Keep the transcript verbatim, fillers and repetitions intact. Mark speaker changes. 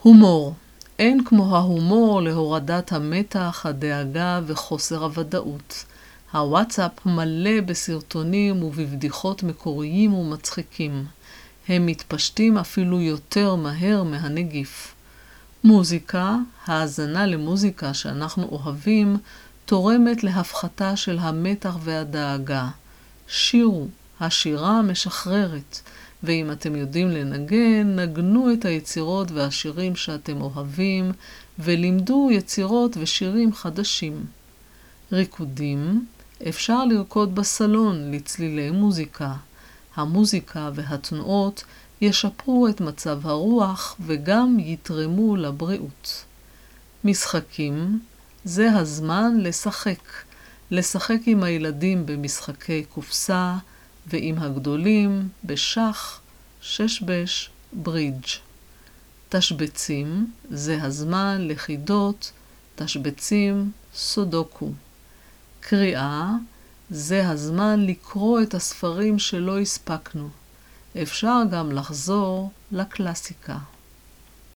Speaker 1: הומור. אין כמו ההומור להורדת המתח, הדאגה וחוסר הוודאות. הוואטסאפ מלא בסרטונים ובבדיחות מקוריים ומצחיקים. הם מתפשטים אפילו יותר מהר מהנגיף. מוזיקה, האזנה למוזיקה שאנחנו אוהבים, תורמת להפחתה של המתח והדאגה. שירו, השירה משחררת, ואם אתם יודעים לנגן, נגנו את היצירות והשירים שאתם אוהבים, ולימדו יצירות ושירים חדשים. ריקודים, אפשר לרקוד בסלון לצלילי מוזיקה. המוזיקה והתנועות ישפרו את מצב הרוח וגם יתרמו לבריאות. משחקים, זה הזמן לשחק. לשחק עם הילדים במשחקי קופסה, ועם הגדולים בשח, ששבש, ברידג'. תשבצים, זה הזמן לחידות, תשבצים, סודוקו. קריאה, זה הזמן לקרוא את הספרים שלא הספקנו. אפשר גם לחזור לקלאסיקה.